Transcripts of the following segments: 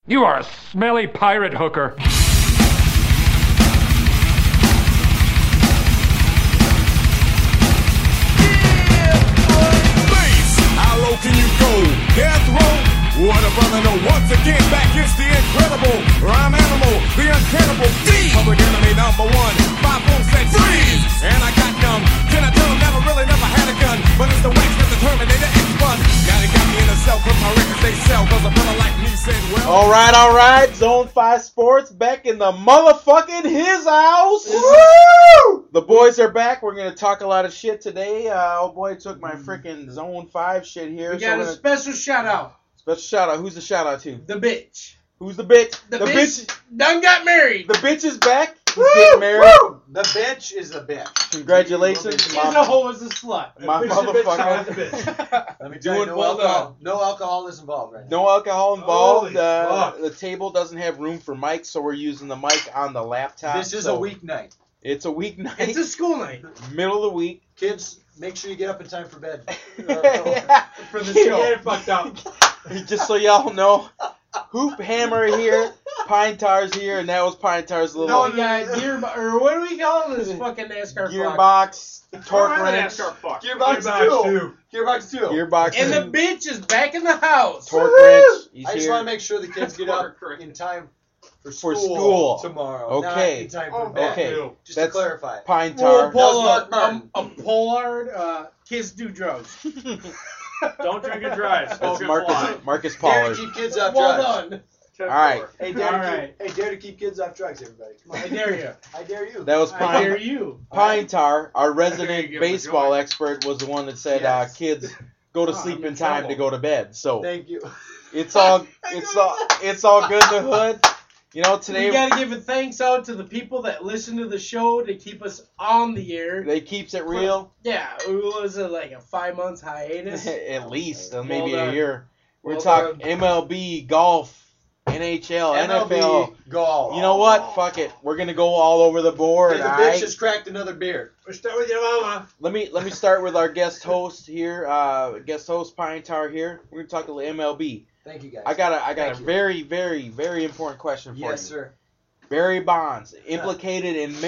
You are a smelly pirate hooker. How low can you go? Death row? What a brother, no. Once again, back is the incredible rhyme animal, the uncannibal D. Public enemy number one. 5 volts said freeze, and I got numb. Can I tell him never had a gun? But it's the wax that the Terminator X1. Now they got me in a cell, cause my records they sell. Cause a brother like me said, well. All right. Zone 5 Sports back in the motherfucking his house. Woo! The boys are back. We're going to talk a lot of shit today. Oh boy, took my freaking Zone 5 shit here. We got a special shout out. Special shout out. Who's the shout out to? The bitch. Who's the bitch? The bitch done got married. The bitch is back. He's getting married. Woo! The bitch is the bitch. Congratulations, She's a hoe is a slut. my motherfucker. Let me tell you, no alcohol is involved right now. No alcohol involved. Holy fuck. The table doesn't have room for mics, so we're using the mic on the laptop. This is a weeknight. It's a weeknight. It's a school night. Middle of the week. Kids, make sure you get up in time for bed. For the show. Get it fucked up. Just so y'all know, Hoop Hammer here, Pine Tar's here, and that was Pine Tar's little No, we got or what do we call this fucking NASCAR gearbox, torque wrench, Gearbox 2. Gearbox 2. gearbox, And the bitch is back in the house. torque wrench. He's I just here. want to make sure the kids get up in time for school. tomorrow. Okay. Not in time for bed. Okay. Just That's to clarify. Pine We'll Tar. pull That was Mark a Pollard. Kids do drugs. Don't drink and drive. That's Smoke and fly. Marcus Dare Pollard. to keep kids off Well drugs. done. All right. Hey, dare to keep kids off drugs, everybody. Come on. I dare you. I dare you. That was I dare Pine. you. Pine Tar, our I dare resident you give him a baseball joint. expert, was the one that said Yes. kids go to sleep in time to go to bed. So Thank you. it's all good in the hood. You know, today We gotta give a thanks out to the people that listen to the show to keep us on the air. they keeps it real. Yeah, it was like a 5 months hiatus. At least, Well maybe done. a year. We're Well talking done. MLB, golf, NHL, NFL. MLB, golf. You know what? Fuck it. We're gonna go all over the board. Hey, the all bitch right? just cracked another beer. Start with your mama. Let me start with our guest host here. Guest host Pine Tar here. We're gonna talk a little MLB. Thank you, guys. I got a Thank you. very, very, very important question for you. Yes, sir. Barry Bonds implicated in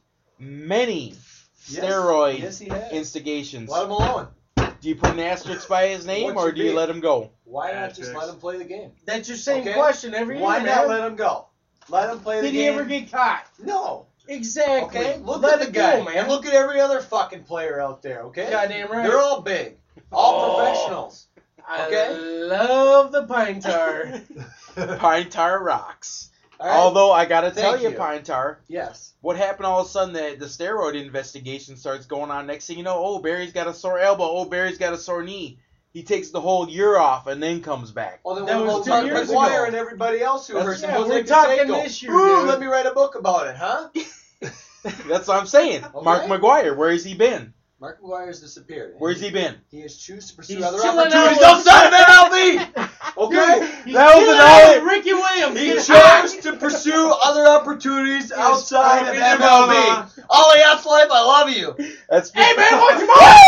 many steroid Yes, he has. instigations. Let him alone. Do you put an asterisk by his name, What or should do you be? let him go? Why not just Asterisk. let him play the game? That's your same Okay. question every year, Why man. not let him go? Let him play the Did game. he ever get caught? No. Exactly. Okay? Look let at the it guy. go, man. And look at every other fucking player out there, okay? Goddamn right. They're all big. All Oh. professionals. Okay. I love the Pine Tar. Pine Tar rocks. All right? Although I gotta tell Thank you, you. Pine Tar, Yes. what happened all of a sudden? The steroid investigation starts going on. Next thing you know, oh, Barry's got a sore elbow. Oh, Barry's got a sore knee. He takes the whole year off and then comes back. Well, then That what was about 2 Mark years McGuire ago. and everybody else who That's- hurt yeah, Jose we're talking Canseco? this year, Ooh, dude. let me write a book about it, huh? That's what I'm saying. Okay. Mark McGuire, where has he been? Mark McGuire's disappeared. Where's he been? He has chosen to pursue He's other chilling opportunities out. outside of MLB. Okay? He's That was killing an all- it. Ricky Williams. He get chose hot. to pursue other opportunities outside of fucking MLB. mama. Ollie Life, I love you. That's Hey man, what's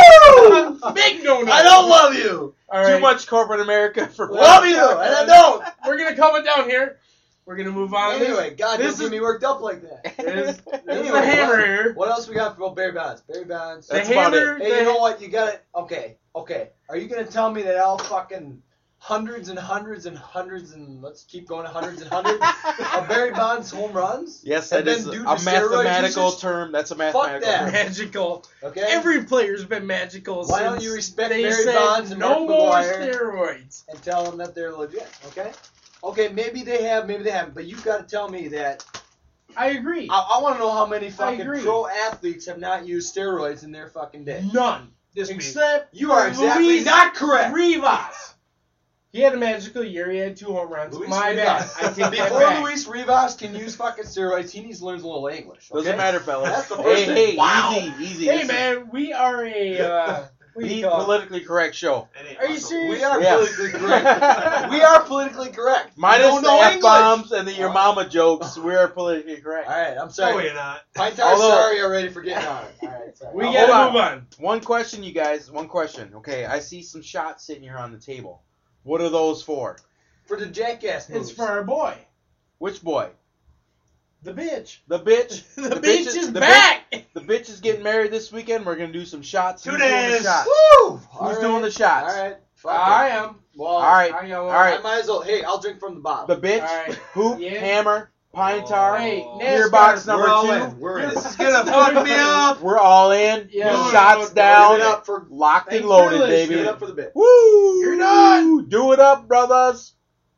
your Big no. I don't love you. All too right, much corporate America for Love you, and I don't. we're gonna calm it down here. We're gonna move on. Anyway, God, this don't get is- me worked up like that. This is Anyway, the hammer here. What else we got for Barry Bonds? Barry Bonds. The That's about hammer. it. Hey, you know what? You got it. Okay. Are you gonna tell me that all fucking hundreds and hundreds and hundreds and let's keep going hundreds and hundreds of Barry Bonds home runs? Yes, And that then is due a to steroid mathematical usage? term. That's a Fuck mathematical that. term. Magical. Okay. Every player's been magical. Why don't since you respect they Barry said Bonds and no Mark more McGuire? steroids? And tell them that they're legit. Okay. Okay. Maybe they have. Maybe they haven't. But you've got to tell me that. I agree. I want to know how many fucking agree. pro athletes have not used steroids in their fucking day. None. This Except You are exactly Luis not correct. Rivas. He had a magical year. He had 2 home runs. Luis My Rivas. bad. I take that Before back. Luis Rivas can use fucking steroids, he needs to learn a little English. Okay? Doesn't matter, fellas. That's the first hey, thing. hey, Wow. easy. Hey This man, we are a what do is you the call it? politically correct show. Are you serious? We are Yeah. politically correct. We are politically correct. Minus We don't the know F English. bombs and the your mama jokes, we're politically correct. All right, I'm No, sorry. you're not. Pine Tar, Although- sorry already for getting on it. All right, sorry. We Hold gotta on. move on. One question, you guys. One question. Okay, I see some shots sitting here on the table. What are those for? For the jackass moves. It's for our boy, Which boy? the bitch. The bitch. The bitch bitch is the back. The bitch is getting married this weekend. We're gonna do some shots. 2 Who's doing the days. shots? Woo! Who's doing the shots? All right. Fuck I it. am. Well, All right. I got All one. I right. might as well. Hey, I'll drink from the bottle. The bitch, All right. Hoop, Yeah. Hammer, Pine Tar, Hey, Gearbox NASCAR. number We're all 2. in. We're in. This is gonna fuck me up. We're all in. Yeah. Shots Give down. it up for. Locked Thanks and loaded, for listening. Give baby. it up for the bit. Woo! You're done. Do it up, brothers.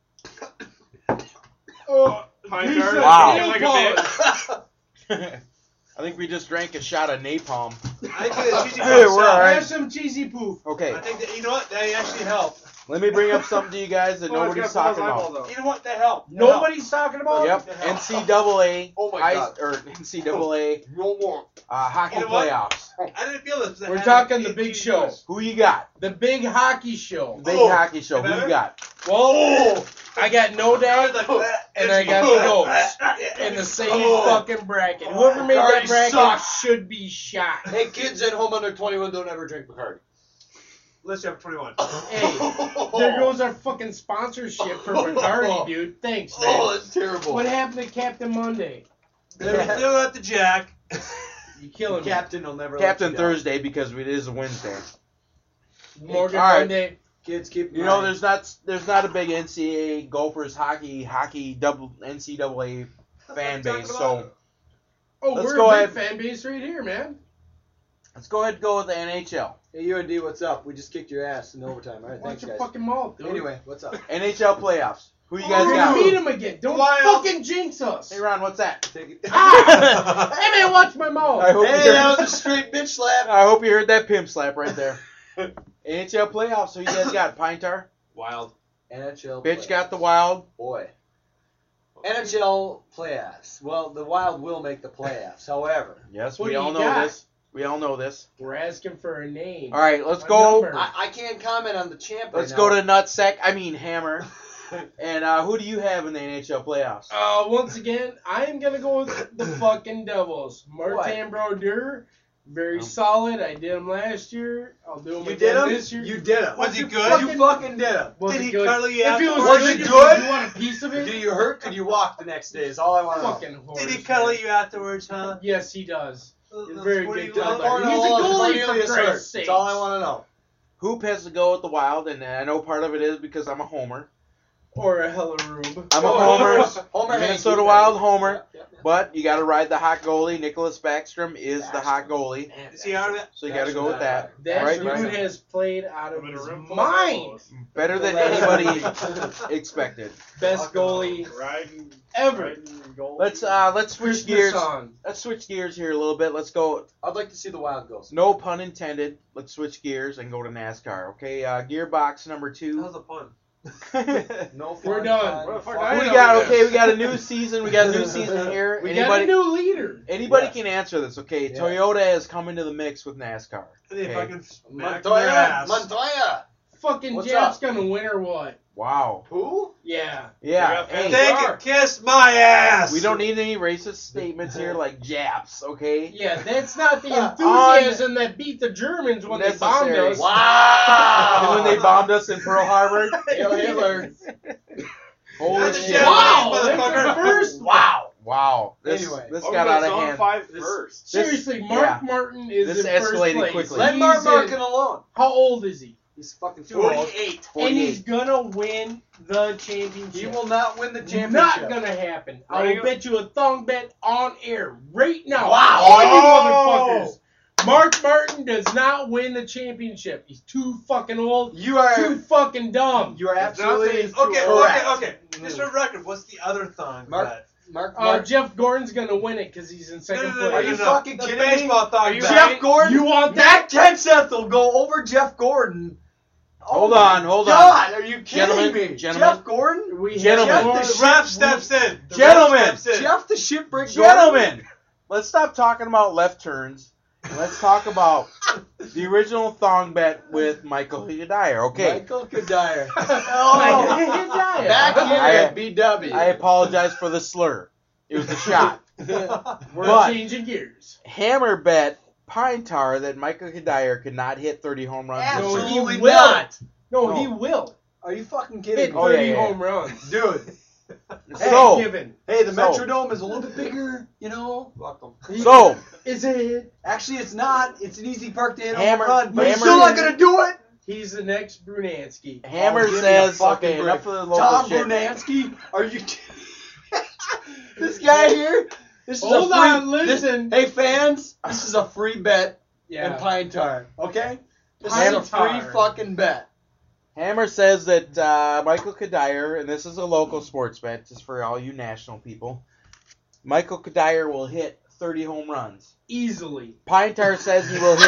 Pine Lisa, jar, Wow. looking like a bitch. I think we just drank a shot of napalm. I think the cheesy Hey, puffs we're help. all right. Have some cheesy poof. Okay, I think that, you know what? They actually help. let me bring up something to you guys that nobody's talking about. You know what? They help. They Nobody's talking about. Yep, What the hell? NCAA, Oh my God. or NCAA No more. hockey You know what? playoffs. help. I didn't feel this. We're talking the big show, Who you got? the big hockey show. Big Oh, hockey show. Who better? you got? Well, I got no doubt, and I got the Ghost in the same fucking bracket. Whoever made that Bacardi bracket sucks. should be shot. Hey, kids at home under 21 don't ever drink Bacardi. Let's have 21. Hey, there goes our fucking sponsorship for Bacardi, dude. Thanks, man. Oh, that's terrible. What happened to Captain Monday? They're still at the Jack. You killing me. Captain will never Captain let you down. Thursday because it is a Wednesday. Morgan All right. Monday. Kids keep. You know, there's not a big NCAA Gophers hockey double NCAA fan base, so Oh, Let's we're go a big ahead. fan base right here, man. let's go ahead and go with the NHL. Hey, UND, what's up? We just kicked your ass in overtime. All right, Watch thanks, your guys. fucking mouth, dude. Anyway, what's up? NHL playoffs. Who you We're guys gonna got? meet him again. Don't Wild. fucking jinx us. Hey Ron, what's that? Take it. Ah! Hey man, watch my mouth. I hope Hey, you that heard, was a straight bitch slap. I hope you heard that pimp slap right there. NHL playoffs. Who you guys got? Pine Tar? Wild. NHL. Bitch playoffs. got the Wild. Boy. NHL playoffs. Well, the Wild will make the playoffs. However, Yes, Who we do all you know got? this. We all know this. We're asking for a name. All right, let's A go. number. I can't comment on the champ. Let's right go now. to Nutsack. I mean Hammer. And who do you have in the NHL playoffs? Once again, I am gonna go with the fucking Devils. Martin Brodeur, very solid. I did him last year. I'll do him You again did him. this year. You did him. Was he You good? fucking did him. Was Did it he good? cuddle you If it was, afterwards? Was good, it good? You want a piece of it? Did you hurt? Could you walk the next day? Is all I want to know. Fucking horse. Did he cuddle you afterwards, huh? Yes, he does. He's a very What do good you cuddler. want? He's a goalie, Cornelius for hurt. Christ's That's sakes. all I want to know. Hoop has to go with the Wild, and I know part of it is because I'm a homer. Or a hella rube. I'm a homer. Homer Minnesota Hanky, Wild baby. homer. Yep, yep. But you got to ride the hot goalie. Nicholas Backstrom is the hot goalie, Is he out of it? so you got to go with that. That Right, dude right. has played out of I'm in a his room full of mind. elbows. Better than The last anybody week. expected. Best goalie Riding. ever. Riding goal. Let's switch Christmas gears. song. Let's switch gears here a little bit. Let's go. I'd like to see the Wild go. No pun intended. Let's switch gears and go to NASCAR. Okay, Gearbox number That 2. was a pun. No fun. We're done. fun, What the fuck fun. I Who we know got? this. Okay, we got a new season. We got a new season here. We got a new leader. Anybody Yes. can answer this. Okay, Yeah. Toyota has come into the mix with NASCAR. They Okay. fucking smacked their Montoya. ass. Montoya. Fucking What's Jeff's up? gonna win or what? Wow. Who? Yeah. Yeah. Hey, They can kiss my ass. we don't need any racist statements here like Japs. Okay. Yeah, that's not the enthusiasm that beat the Germans when they bombed Unnecessary. us. Wow. And when they bombed us in Pearl Harbor. Hail Hitler. Holy That's a shit! Japanese Wow, that's motherfucker. our first. Wow. Wow. This Anyway. got out of hand. 5 first. Seriously, Mark yeah. Martin is This in first escalated place. quickly. Let He's Mark in- Markin alone. How old is he? He's fucking too old. 48. And he's 48. gonna win the championship. He will not win the championship. Not gonna happen. I will Right. bet you a thong bet on air right now. Wow. All you Oh. motherfuckers. Mark Martin does not win the championship. He's too fucking old. You are. Too fucking dumb. You are absolutely Okay, correct. okay. Just for the record, what's the other thong? Mark- bet? Mark. Jeff Gordon's gonna win it because he's in second No, Are place. you fucking The kidding me? baseball thong bet. Jeff Gordon. You want Matt Kenseth will go over Jeff Gordon. Hold Oh my on, hold God, are you kidding Gentlemen, me? gentlemen. Jeff Gordon? We Gentlemen. have Jeff The ref steps in. The Gentlemen. ref steps in. Jeff the shipbrick Gordon? Gentlemen, let's stop talking about left turns. And let's talk about the original thong bet with Michael Dyer. Okay, Michael Kadire. Oh, Back here I- at BW. I apologize for the slur. It was a shot. We're But- changing gears. Hammer bet Pine Tar that Michael Dyer could not hit 30 home runs. this No, year. he Absolutely will. not. No, No. he will. Are you fucking kidding Hit me? Oh, yeah, 30 yeah. home runs. Dude. So, Given. Hey, the So- Metrodome is a little bit bigger, you know. Welcome. so Is it? Actually, it's not. It's an easy park to hit a Hammer- home run, but you're Hammer- still not gonna do it. He's the next Brunansky. Hammer Oh, give me a says, fucking okay, break. enough of the local Tom shit. Brunansky, are you? This guy here. This is Hold a free, on, listen. Hey fans, this is a free bet in Yeah. Pine Tar. Okay. This Pine is a free Tar. fucking bet. Hammer says that Michael Kadire, and this is a local sports bet, just for all you national people, Michael Kadire will hit 30 home runs. Easily. Pine Tar says he will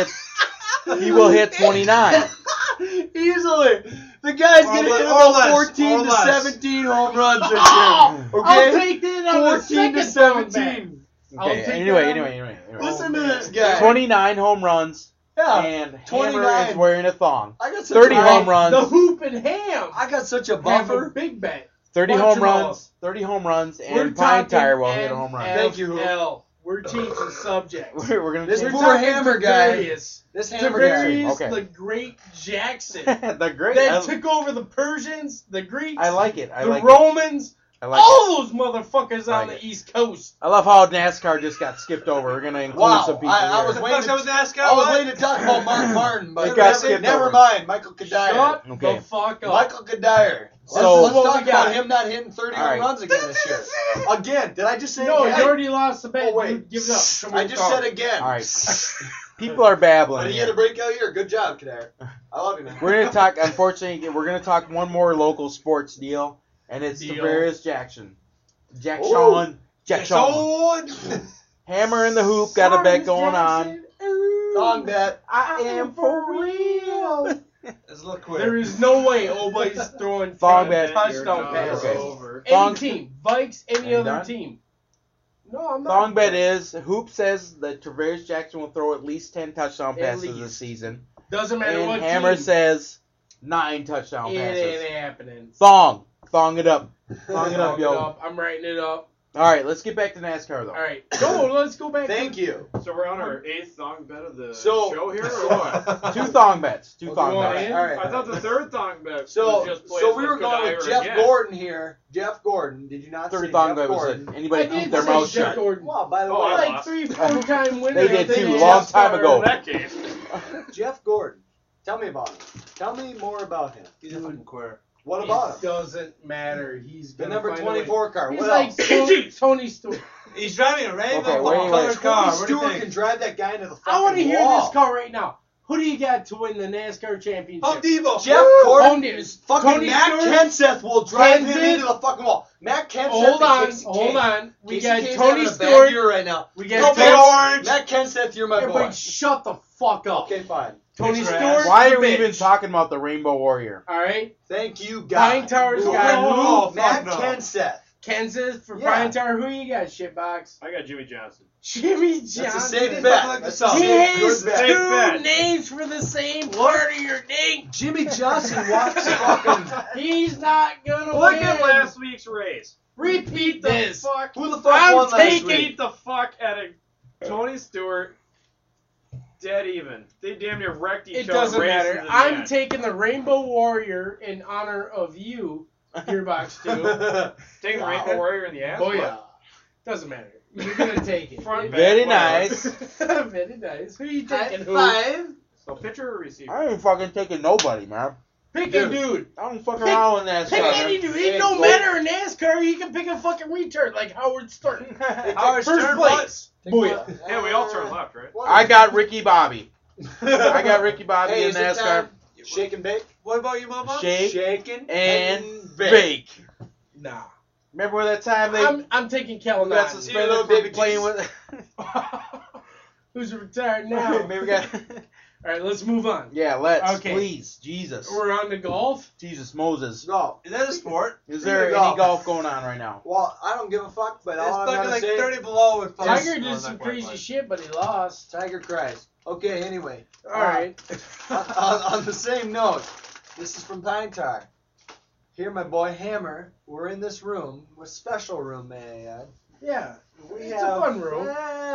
hit 29. Easily. The guy's Or gonna le- hit or about less, 14 or to less. 17 home runs this year. I'll Okay. take that on the 14 to second 17. I'll Okay, take anyway, that. anyway. Listen to this guy. 29 home runs, Yeah. and Hammer 29. is wearing a thong. I got such 30 a home buffer. runs. The hoop and ham. I got such a Have a buffer. big bet. 30 Watch home them all. runs, 30 home runs, We're and Pine talking Tar will hit a home run. Thank you, Hoop. NFL. We're changing subjects. We're gonna This change poor talking Hammer guy. Tavarius. This Hammer guy. Tavarius, Okay. the great Jackson. the great. that took over the Persians, the Greeks, I like it. I the like it. Romans, I like it. all those motherfuckers I on like the East Coast. I love how NASCAR just got skipped over. We're gonna include Wow. some people I was here. waiting. That was NASCAR. I was what? waiting to talk about Mark Martin, but It got skipped never over. mind. Michael Kadire. Shut Okay. the fuck up. Michael Kadire. So- let's What talk we got? about him not hitting 30 All home right. runs again this year. Again, did I just say No, again? you already lost the bet. Oh, wait. Dude. Give it up. Show me I your just card. said again. All right. People are babbling. But he here. had a breakout year. Good job, Kadire. I love you, man. We're gonna talk. Unfortunately, we're gonna talk one more local sports deal, and it's Deal. Tavarius Jackson. Ooh. Jackson. Hammer in the hoop. Got a bet going on. Thong bet. I am for real. It's a little quick. There is no way Obay's throwing Thong 10 bet. touchdown passes. Okay. Any Thong- team. Vikes, any you other done? team. No, I'm not. Thong bet is Hoop says that Tavarius Jackson will throw at least 10 touchdown At passes least. this season, Doesn't matter and what Hammer team. says 9 touchdown It passes. ain't happening. Thong it up. Thong it up, Thong yo. it up. I'm writing it up. All right, let's get back to NASCAR though. All right. Go. Let's go back. Thank you. So we're on our 8th thong bet of the So- show here, or what? 2 thong bets. 2 Well, thong go on bets. in. All right. I thought the 3rd thong bet So, was just so we were going with Jeff again. Gordon here. Jeff Gordon. Did you not say Third thong Jeff bet was Gordon? it. Anybody I keep did their say mouth Jeff shut. Gordon. Wow, by the Oh, way, I Like lost. 3-4-time winner. They did I think too, it's long Jeff time Gordon. ago. In that case, Jeff Gordon. Tell me about him. Tell me more about him. He's a fucking queer. What about It him? doesn't matter. He's The gonna number find a way. 24 car. He's What like else? Tony Stewart. He's driving a rainbow Okay, wait, colored wait. car. Tony What do you Stewart think? can drive that guy into the fucking I want to hear wall. this call right now. Who do you got to win the NASCAR championship? Home Depot. Jeff Home Gordon Depot. is fucking Tony Matt Stewart. Kenseth will drive him Kenseth. into the fucking wall. Matt Kenseth Hold and on, Casey hold Kasem. on. We Casey got Kasem's Tony having a bad Stewart. year right now. We Go got Big Tony. Orange. Matt Kenseth, you're my boy. Everybody, shut the fuck up. Okay, fine. Tony Bitch your Stewart. ass. Why the are we bitch. even talking about the Rainbow Warrior? All right, Thank you, guys. Pine Tar's Who? got Oh, fuck Matt no. Kenseth. Kansas for Yeah. Pine Tar. Who you got, shitbox? I got Jimmy Johnson. Jimmy Johnson. That's a safe Look bet. like the That's a South. He safe has good bet. Safe two bet. names for the same part of your name. Jimmy Johnson walks fucking. He's not gonna Look win. at last week's race. Repeat The this. fuck. Who the fuck I'm won last taking- week? Beat the fuck out of Tony Stewart. Dead even. They damn near wrecked each It other. doesn't racing matter. to the I'm end. taking the Rainbow Warrior in honor of you, Gearbox 2. Taking the Wow. Rainbow Warrior in the ass. Oh What? yeah. Doesn't matter. You're gonna take it. Front Very back, nice. Very nice. Who you taking? Who? Five. So pitcher or receiver? I ain't fucking taking nobody, man. Pick Dude. a dude. I don't fuck Pick- around with NASCAR. Pick man. any dude. Hey, It don't go. matter in NASCAR. You can pick a fucking retard like Howard Stern. Howard First Stern place. Take Booyah. one. Yeah, we all turn left, right? I got Ricky Bobby. I got Ricky Bobby Hey, in is it NASCAR. time? Shake and bake. What about you, Mama? Shake Shaking and bake. Nah. Remember that time they I'm taking Kellen We got some suspended little for baby playing Jesus. with? Who's retired now? Maybe we got. All right, let's move on. Yeah, let's Okay. please, Jesus, We're on to golf. Jesus Moses. Go. Is that a sport? Is there Speaking any of golf going on right now? Well, I don't give a fuck, but It's all I'm fucking gonna like say, 30 below with Tiger No, did not some quite crazy much. shit, but he lost. Tiger Christ. Okay, anyway. All right. on the same note, this is from Pine Tar. Here, my boy Hammer. We're in this room, a special room, may I add. Yeah. We It's have a fun room.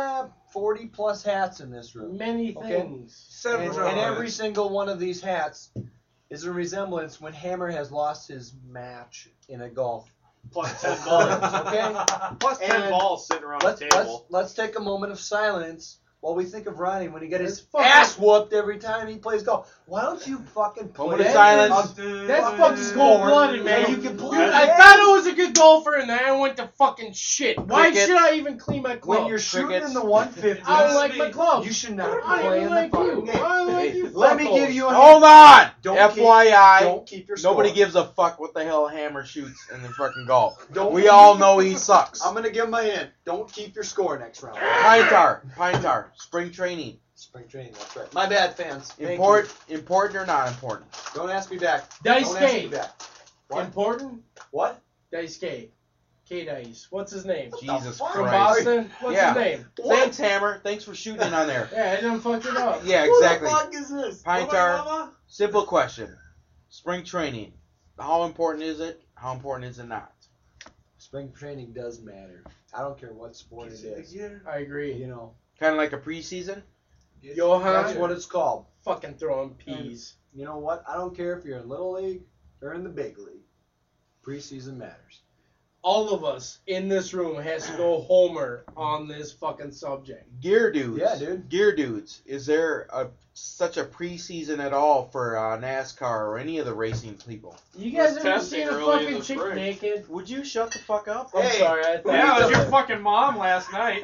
40 plus hats in this room. Many Okay. things. Seven And drawers. every single one of these hats is a resemblance when Hammer has lost his match in a golf. Plus 10 balls. Okay? Plus 10 And balls sitting around Let's, the table. let's take a moment of silence while we think of Ronnie when he got his It's fucking- ass whooped every time he plays golf. Why don't you fucking play Moment of that silence. game? That's fucking cold-blooded, man. You can play I that. thought I was a good golfer, and then I went to fucking shit. Why Cricket. should I even clean my club? When you're shooting Crickets. in the 150s, I don't like my club. you should not I be don't playing even the like fucking you. game. I don't like Hey, you. Let me fuckos. give you a Hold on. Don't FYI, Don't keep your score. nobody gives a fuck what the hell Hammer shoots in the fucking golf. Don't We keep- all know he sucks. I'm gonna give him a hint. Don't keep your score next round. Pine tar, spring training. Spring training, that's right. My bad, fans. Thank Important or not important? you. Don't ask me back. Dice Don't ask me K. back. What? Important? What? Dice K. K-Dice. What's his name? Jesus fuck? From Christ. Boston? What's Yeah. his name? Thanks, Hammer. Thanks for shooting in on there. Yeah, I done fucked it up. Yeah, Who exactly. the fuck is this? Pine What tar. about Mama? Simple question. Spring training. How important is it? How important is it not? Spring training does matter. I don't care what sport it is. I agree. You know, Kind of like a preseason? Johan, that's what it's called. fucking throwing peas. You know what? I don't care if you're in Little League or in the Big League. Preseason matters. All of us in this room has to go homer on this fucking subject. Gear dudes. Yeah, dude. Gear dudes. Is there such a preseason at all for NASCAR or any of the racing people? You guys Let's ever test seen it a early in fucking the chick spring. naked? Would you shut the fuck up? I'm Hey, sorry, I thought Yeah, it was your Hey. fucking mom last night.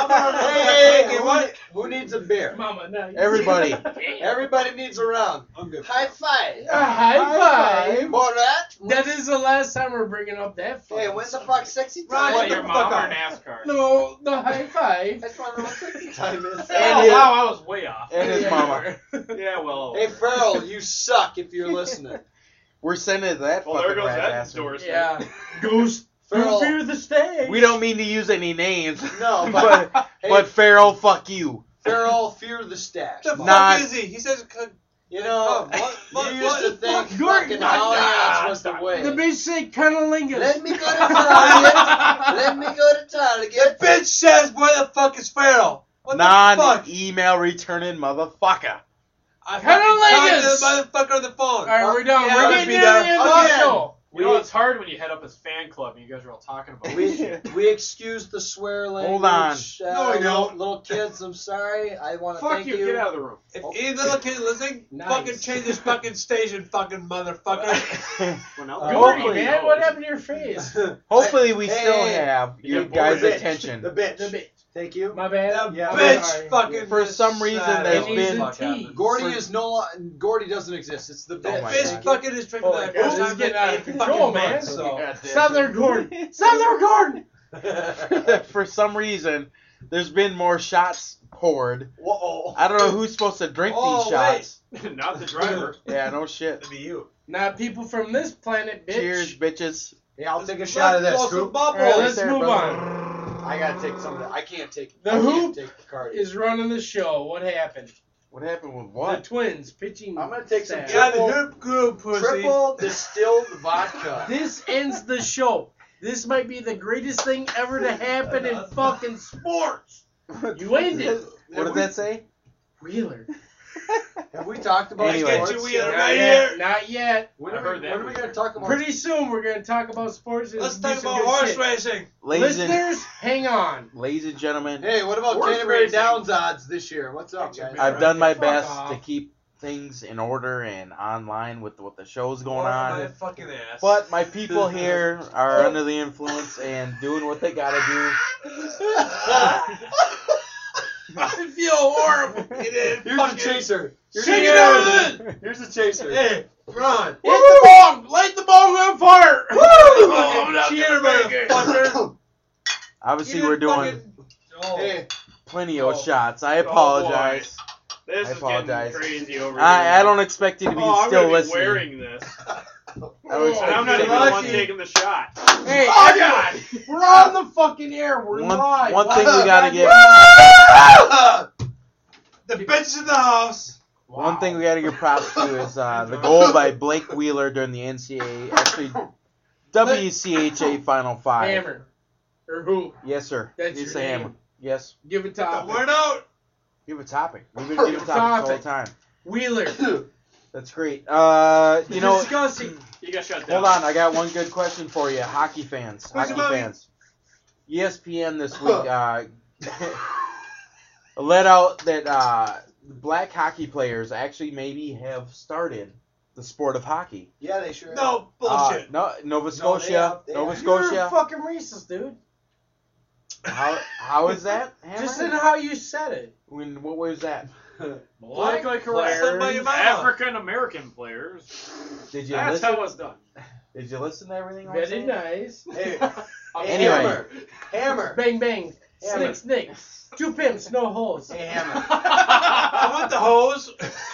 Hey, who needs a beer? Mama, no. Everybody. Everybody needs a round. I'm good. High five. A high five. Morat. That is the last time we're bringing up that fucking Hey, when the fuck sexy Ron, time? What, shut your the mom fuck or up. NASCAR? No, the high five. I just want to know what sexy time is. And Oh, his- wow, I was way off. And his mama. Yeah, well. Hey, Farrell, you suck if you're listening. We're sending that Well, there fucking goes rat that bastard. endorsement. Yeah. Ghost. Farrell. Go fear the stage. We don't mean to use any names. No, but hey, but Farrell, fuck you. Farrell, fear the stash. The fuck Not- is he? He says, You know, what, you used to think Gordon, fucking Allianz was the way. The bitch say cunnilingus. Let me go to Target. Let me go to Target. the bitch says, where the fuck is Farrell? What the fuck? Non-email returning motherfucker. I Cunnilingus! fucking talked to the motherfucker on the phone. Alright, we're done. Yeah, we're let's getting be near there. the end of the Again. show. You know, it's hard when you head up his fan club and you guys are all talking about it. We excuse the swear language. Hold on. No, we don't. Little kids, I'm sorry. I want to Fuck thank you, get out of the room. If any little kid listening, Nice. fucking change this fucking station, fucking motherfucker. Well, now, Gordy, Gordy, man, what happened to your face? Hopefully we Hey, still hey, have your Yeah, guys' The bitch. attention. The bitch. The bitch. Thank you. My bad. The Yeah, I'm bitch sorry. fucking. For some reason, there's It been- needs a T. Gordy For- is no. Gordy doesn't exist. It's the bitch. my Bitch God. fucking is drinking Oh, that God, first this is time getting in out of 8 control, fucking man. months, so. God damn. Southern Gordon. Southern Gordon. For some reason, there's been more shots poured. Whoa. I don't know who's supposed to drink Oh, these shots. Not the driver. Yeah, no shit. That'd be you. Not people from this planet, bitch. Cheers, bitches. Yeah, I'll take a shot of this. Let's blow some Hoop. bubbles. All right, let's there, move brother. on. I gotta take some of that. I can't take. The I can't Hoop take the card. Is running the show. What happened? What happened with The what? Twins pitching. I'm gonna take some staff. Yeah, the hoop group pussy. triple distilled vodka. This ends the show. This might be the greatest thing ever to happen in fucking sports. You ended. What did that say? Wheeler. Have we talked about Anyway. sports? Get you Wheeler yet? right yet. here. Not yet. When I are, heard we, that when are we before. gonna talk about? Pretty soon we're going to talk about sports. And Let's do talk some about good horse shit. racing. Ladies and, Listeners, hang on. ladies and gentlemen, Hey, what about Horse Canterbury racing. Downs odds this year? What's up, guys? I've done my Fuck best off. to keep things in order and online with what the show's going Off my on. fucking ass. But my people here are under the influence and doing what they gotta do. I feel horrible. Here's the chaser. Shake it out. Here's the chaser. Hey, Ron. Hit the bong! Light the bong on fire! Oh, I'm not gonna make it. Fucker. Obviously, You we're didn't doing fucking- Oh. Hey, plenty of Oh. shots. I apologize. This I is apologize. getting crazy over I here. don't expect you to be Oh, I'm still gonna be listening. wearing this. I don't expect And I'm you not to even be the one lucky. taking the shot. Hey, Oh, God! we're on the fucking air. We're One live. thing we gotta give. The bitch is in the house. One thing we gotta give props to is the goal by Blake Wheeler during the NCAA, actually WCHA Final Five. Hammer. Or who? Yes, sir. That's It's your a name. hammer. Yes. Give it The top. word out. Give a topic. We've been giving topics the whole time. Wheeler. That's great. You know, Disgusting. You got shut down. hold on. I got one good question for you, hockey fans. Who's your mommy? ESPN this week let out that black hockey players actually maybe have started the sport of hockey. Yeah, they sure. No bullshit. No, Nova they Scotia. have. Nova You're Scotia. fucking racist, dude. How is that? Hammer? Just in how you said it. What was that? Politically correct. Listen by your mama. African American players. Did you That's listen? how it's done. Did you listen to everything I was Very saying? nice. Hey, Anyway. Hammer. Bang bang. Hammer. Snick snick. Two pimps, no holes. Hey, Hammer. I want the hose.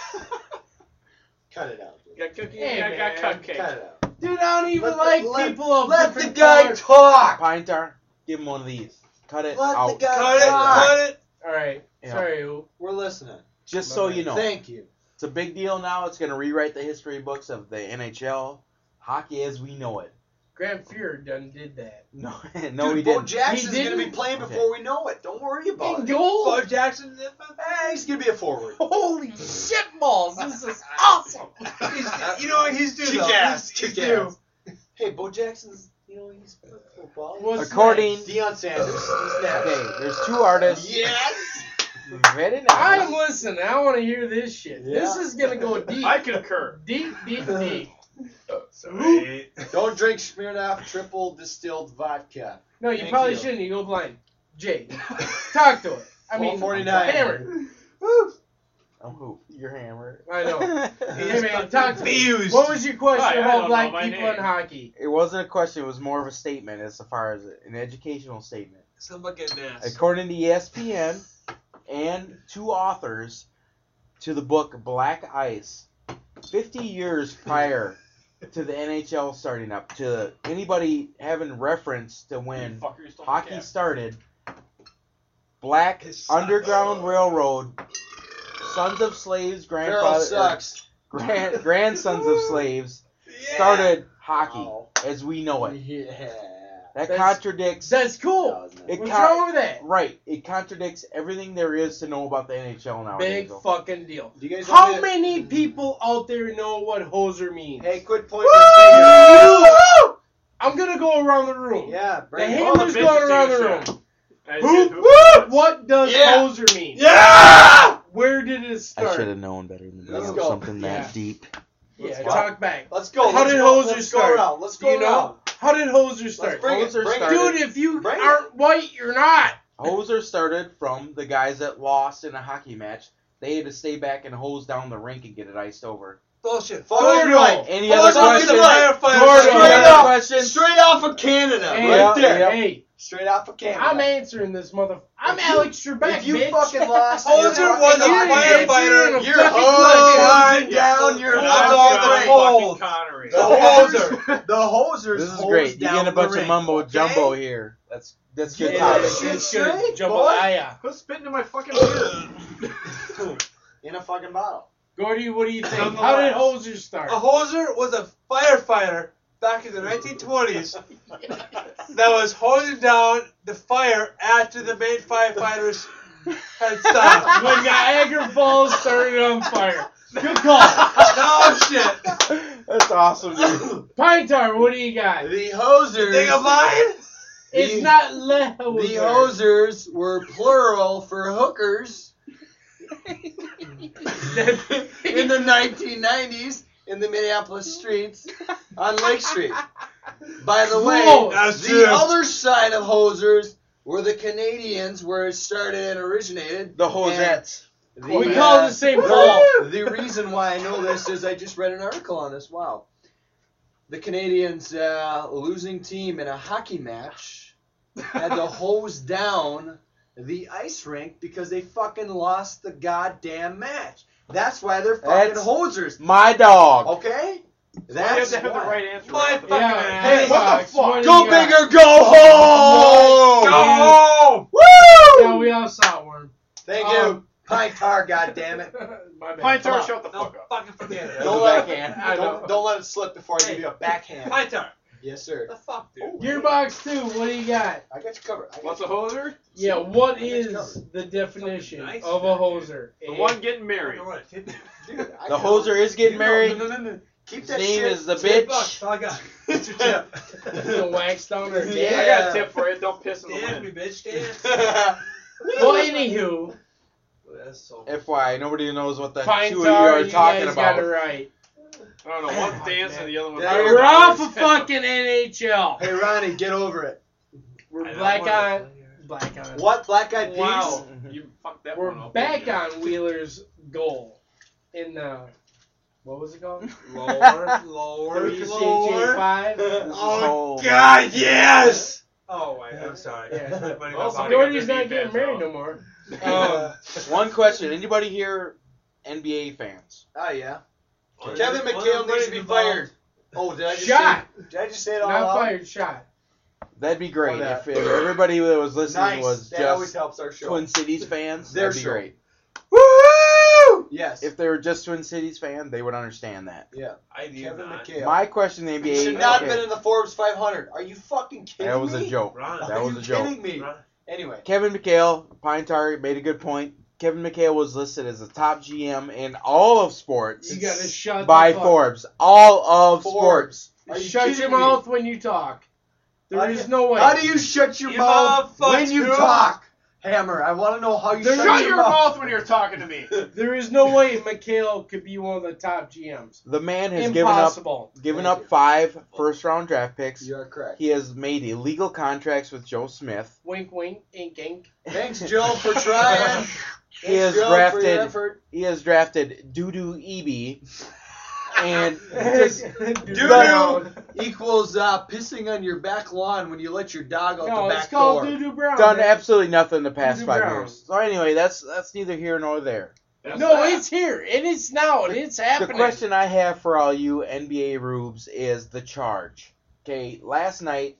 Cut it out. Dude. Got cookie Hey, and I got man. cupcake. Cut it out. Dude, I don't even Let the- like people of Let the different guy colors. talk. Pine tar, give him one of these. Cut it Let out. the guy Cut it. talk. Cut it. All right. Yeah. Sorry. We're listening. Just so you know, Thank you. it's a big deal now. It's going to rewrite the history books of the NHL, hockey as we know it. Grant Fuhr done did that. No, Dude, no, he Bo didn't. Jackson's He going to be didn't? playing before we know it. Don't worry about In it. goal? Bo Jackson. He's going to be a forward. Holy shit balls. This is awesome. You know what he's due Kick though. ass. He's Kick due. ass. Hey, Bo Jackson's, he's football. What's According- next? Deion Sanders. He's next. Okay, there's two artists. Yes. Very nice. I'm listening. I want to hear this shit. Yeah. This is going to go deep. I concur. Deep, deep, deep. Sorry. Don't drink Smirnoff triple distilled vodka. No, you Thank probably you. shouldn't. You go blind. Jay, talk to it. I mean, 149. Hammer. I'm who? You're hammered. I know. Hey, man, talk to me. Confused. What was your question Hi, I about don't black know my people name. in hockey? It wasn't a question. It was more of a statement as far as an educational statement. Somebody getting ass. According to ESPN and two authors to the book Black Ice, 50 years prior to the NHL starting up, to anybody having reference to when Fucker, you stole my hockey cap. started, Black His Underground Railroad, sons of slaves, Farrell sucks. grandsons of slaves, started hockey Wow. as we know it. Yeah. That That's- contradicts. That's cool. That was nice. It What's con- wrong with that? Right. It contradicts everything there is to know about the NHL nowadays. Big fucking deal. Do you guys How want me to- many people out there know what hoser means? Hey, quit pointing your You! I'm gonna go around the room. finger. Yeah, The bring it All the hammer's bitches going take around a the shot. room. I Who? said, What does Yeah. hoser mean? Yeah! Where did it I start? should have known better than Let's that. go. Something that Yeah. deep. Yeah, Let's go. talk back. Let's go. How Let's did go. hoser Let's start? Go around. Let's Do go you know? around. How did hoser start? bring it. Hoser Bring it. started- Dude, if you Bring it. aren't white, you're not. Hoser started from the guys that lost in a hockey match. They had to stay back and hose down the rink and get it iced over. Bullshit. Fucking Gordo. right. Any Fucking other questions? right. Firefighter. Any Straight other up. questions? Straight off of Canada. Hey, right Yeah, there. yeah. Hey, Straight off of Canada. I'm answering this mother. I'm If you- Alex Trebek, if you bitch. fucking lost, Hoser you're was fucking a hockey. firefighter. You're fucking hosing Yeah. down your That's fucking all rink. the holes. Connery. The hosers. The hosers. This is hose great. You down get a bunch the of rink, mumbo okay? jumbo here. That's good Yeah, topic. shit It's good. straight, Jambalaya. Quit spitting in my fucking beer. In a fucking bottle. Gordy, what do you think? How did hoser start? A hoser was a firefighter back in the 1920s that was hosing down the fire after the main firefighters had stopped. When Niagara Falls started on fire. Good call. No shit. That's awesome, dude. Pine Tar, what do you got? The hosers. Think of mine? It's The- not le The hosers were plural for hookers in the 1990s in the Minneapolis streets on Lake Street. By the way, Whoa, that's the true. other side of hosers were the Canadians, where it started and originated. The Hosettes. And We call it the St. Paul. The reason why I know this is I just read an article on this. Wow. The Canadians' losing team in a hockey match had to hose down the ice rink because they fucking lost the goddamn match. That's why they're fucking That's- hosers. My dog. Okay? You have That's to have the why. right answer. My right off the fucking bat. Yeah, Hey, what what the the fuck? fuck? Go big or go home! Go home! Woo! Yeah, we all saw it, Worm. Thank you. Pine tar, goddammit. My bad. Pine Come tar, on. shut the No fuck up. fucking forget it. Don't let, Backhand. I know. don't let it slip before I give you a backhand. My turn. Yes, sir. The fuck, dude? Gearbox 2, what do you got? I got you covered. What's a hoser? Yeah, what is the definition of a hoser? The one getting married. The hoser is getting married. No. Keep His that name shit. is the $10, bitch. all I got. It's your tip. The wax down her I dick. got a tip for you. Don't piss in the Dance me, wind. bitch, dance. Well, anywho, That's so. FYI, nobody knows what the Pine two of you Tar, are you talking guys got it about. right. I don't know. One's dancing and the other one's. Yeah, We're off of fucking NHL. Hey, Ronnie, get over it. We're I black don't on. Black on. What? Black Eyed Peas? Wow. You fucked that We're one up. back didn't on Wheeler's goal. In the. What was it called? Lower. 36H85. Oh, God, yes! Oh, wait, I'm sorry. Yeah. Everybody Well, got somebody body. Doherty's not getting married no more. One question. Anybody here NBA fans? Oh, yeah. Well, Kevin well, McHale needs to be involved. fired. Oh, did I just Shot. say? Did I just say it all Not out? fired, shot. That'd be great Oh, if everybody that was listening Nice. was That always just helps our show. Twin Cities fans. Their That'd be show. great. Woo! Yes. If they were just Twin Cities fans, they would understand that. Yeah. I do Kevin not. McHale. My question in the He NBA. should not have okay, been in the Forbes 500. Are you fucking kidding me? that was a joke. Ron. That Are was you a joke. kidding me? Ron. Anyway. Kevin McHale, Pine Tar made a good point. Kevin McHale was listed as the top GM in all of sports You gotta shut by the fuck. Forbes. All of Forbes. Are you Shut your kidding me? mouth when you talk. How There do is you- no way. How do you shut your You mouth motherfucker. when you talk? Hammer, I want to know how you shut, Shut your your mouth when you're talking to me. There is no way McHale could be one of the top GMs. The man has Impossible. given Thank up you. 5 first-round draft picks. You are correct. He has made illegal contracts with Joe Smith. Wink, wink, ink, ink. Thanks, Joe, for trying. He has Thanks, Joe, for your drafted. effort. He has drafted Dudu Eby, and just Doo-doo equals pissing on your back lawn when you let your dog out No, the it's back called door. Doo-Doo Brown. done man. absolutely nothing the past Dudu 5 Brown. years. So anyway, that's neither here nor there. That's No, that. it's here. And it's now. And it's The happening. question I have for all you NBA rubes is the charge. Okay, last night,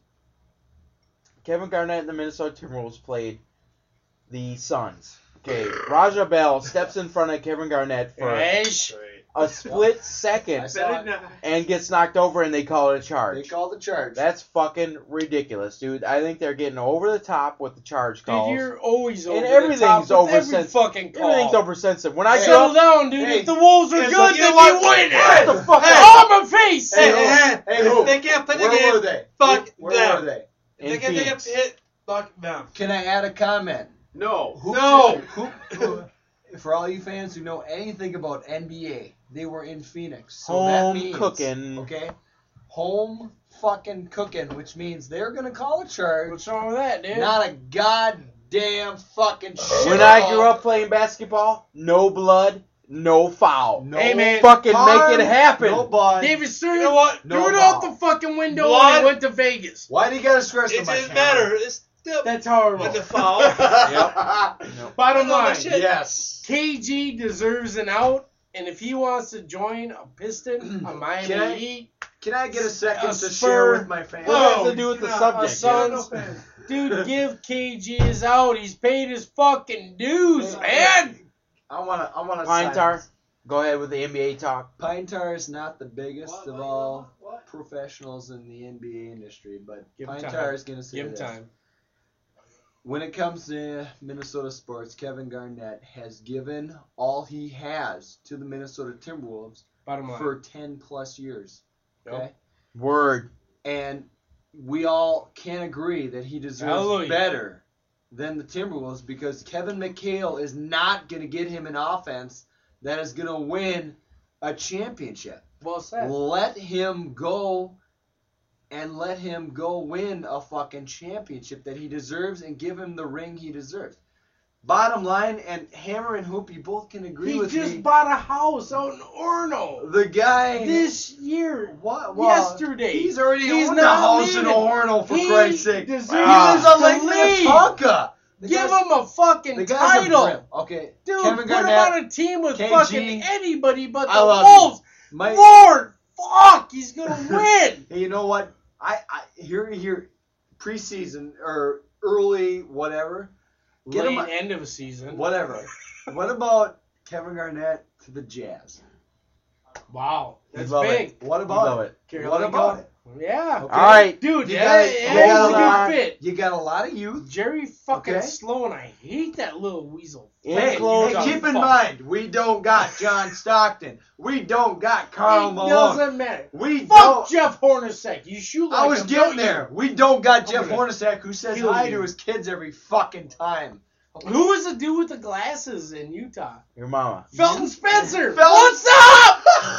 Kevin Garnett and the Minnesota Timberwolves played the Suns. Okay, Raja Bell steps in front of Kevin Garnett for Ash. a split I second saw it. and gets knocked over and they call it a They charge. call the charge. That's fucking ridiculous, dude. I think they're getting over the top with the charge Dude, calls. you're always over And the everything's top with every oversensitive. fucking call. Everything's oversensitive. When I grew Settle up, down, dude. Hey, if the Wolves are hey, good, look, you then know what? you win it. Shut the fuck Hey. up. Oh, my face. Hey, Hey, hey, who? if they can't play the Where game, were they? fuck Where them. were they? If they In can't Phoenix. hit, fuck them. Can I add a comment? No. No. For all you fans who know anything about NBA, they were in Phoenix. So Home that means, cooking. Okay? Home fucking cooking, which means they're going to call a charge. What's wrong with that, dude? Not a goddamn fucking shit. When I grew up playing basketball, no blood, no foul. no Hey, man. Fucking harm, make it happen. No bud. David Stern You know what? No threw it out foul. the fucking window Blood. when he went to Vegas. Why do you got to stress It so much? doesn't matter. It's still That's horrible. with the foul. Bottom All that line, shit. Yes. KG deserves an out, and if he wants to join a Piston, a Miami Can I- Heat, Can I get a second A to spur. share with my fans? What does Oh, that to do with the no, subject? son- dude? Sons. dude, give KG his out. He's paid his fucking dues, man. I wanna Pine silence. Tar, go ahead with the NBA talk. Pine Tar is not the biggest What? of all professionals in the NBA industry, but Give him Pine time. Tar is gonna say Give him this. time. When it comes to Minnesota sports, Kevin Garnett has given all he has to the Minnesota Timberwolves Bottom line. for 10 plus years. Okay? Yep. Word. And we all can agree that he deserves Hallelujah. better than the Timberwolves because Kevin McHale is not going to get him an offense that is going to win a championship. Well said. Let him go and let him go win a fucking championship that he deserves and give him the ring he deserves. Bottom line, and Hammer and Hoopy both can agree He with just me. bought a house out in Orono The guy this year. what? yesterday. He's already He's owned a not house in leaving. Orono for He Christ's sake. deserves He lives on to Lake leave. Minnetonka. The Give guy's- him a fucking the guy's a title. brim. Okay, Dude, Kevin put Garnett. him on a team with KG, fucking anybody but I the love Wolves. Mike, Lord, fuck, he's gonna win. hey, you know what? I here preseason or early whatever. Get him Late a- end of a season. Whatever. What about Kevin Garnett to the Jazz? Wow, that's love big. it. What You about love it? it. Carolina What about Cup. it? Yeah. Okay. All right. Dude, You yeah, got- it's a good fit. You got a lot of youth. Jerry fucking Okay. Sloan, I hate that little weasel. In Hey, closing, keep in Fuck. mind, we don't got John Stockton. We don't got Karl It Malone. doesn't matter. We Fuck don't. Jeff Hornacek. You shoot like I was a getting million. there. We don't got I'm Jeff gonna Hornacek who says kill hi you. to his kids every fucking time. Who was the dude with the glasses in Utah? your mama. Felton Spencer. Felton- What's up?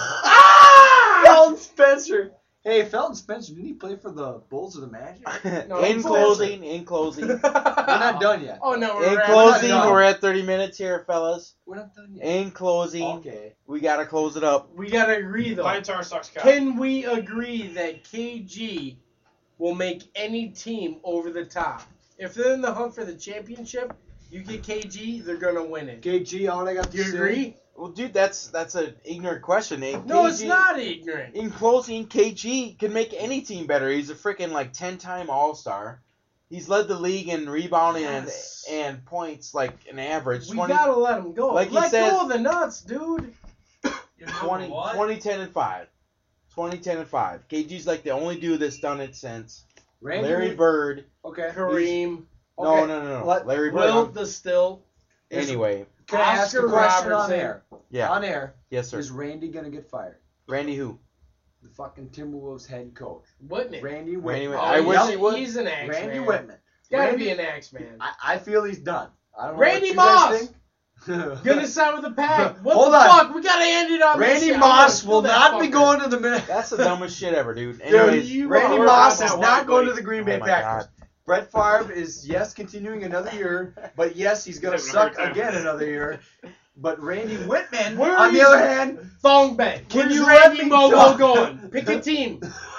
Ah! Felton Spencer. Hey, Felton Spencer, didn't he play for the Bulls or the Magic? No, in he's closing, in closing, We're not done yet. Oh no, we're in wrapping closing, it up. we're at 30 minutes here, fellas. We're not done yet. In closing, Okay. we gotta close it up. We gotta agree though. Lions are sucks, Kyle. Can we agree that KG will make any team over the top? If they're in the hunt for the championship, you get KG, they're gonna win it. KG, all I got to Do you say. agree? Well, dude, that's an ignorant question. No, it's not ignorant. In closing, KG can make any team better. He's a freaking 10-time All-Star. He's led the league in rebounding Yes. and points an average. We gotta let him go. Like he let says- go of the nuts, dude. 20, 10, and 5. 20, 10, and 5. KG's the only dude that's done it since Randy Larry Reed- Bird. Okay. Kareem, No, Okay. no. Let- Larry Bird. Wilt the Still. Anyway, Can I ask a Oscar question on Robertson. air? yeah. On air. Yes, sir. Is Randy going to get fired? Randy who? The fucking Timberwolves head coach. Whitman. Randy Randy Whitman. Whitman. Oh, I wish he's, he would. He's an axe Randy man. Whitman. Gotta Randy- be an axe man. I feel he's done. I don't know Randy what you guys Moss. think. Gonna sign with the Pack. What Hold the on. fuck? We gotta end it on this Randy shit. Moss I'm will gonna kill not be that going to the minute. That's the dumbest shit ever, dude. Dude, Anyways, you Randy are Moss not is that not white going boy. to the Green Bay Oh my Packers. God. Brett Favre is, yes, continuing another year, but yes, he's going to He's having a suck hard time. again another year. But Randy Whitman, Where on are the you- other hand, Thong bang. Can Where's you Randy let me Mogo talk? going? Pick a team.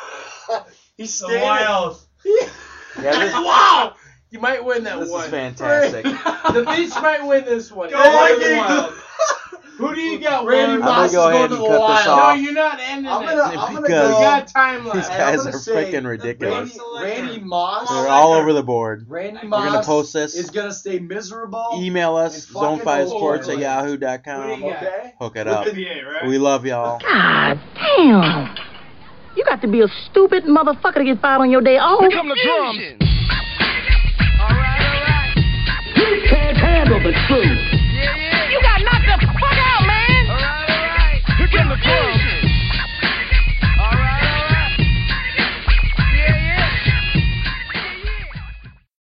he's The staying. Wild. yeah, this, Wow! You might win that this one. is fantastic. The Beach might win this one. Go Go Vikings! the Wild. Who do you got, Randy Warren? I'm gonna Moss is go going ahead to and the cut this Wild. No, off. you're not ending I'm it. gonna Because- We go. got time These left. I'm guys gonna are say freaking ridiculous. Randy Moss. They're all over the board. Randy We're Moss gonna post this. is going to stay miserable. Email us, And fucking zone5sports at over. yahoo.com. What do you got? Okay? Hook it With up. the- NBA, right? We love y'all. God damn. You got to be a stupid motherfucker to get fired on your day off. Come the drums.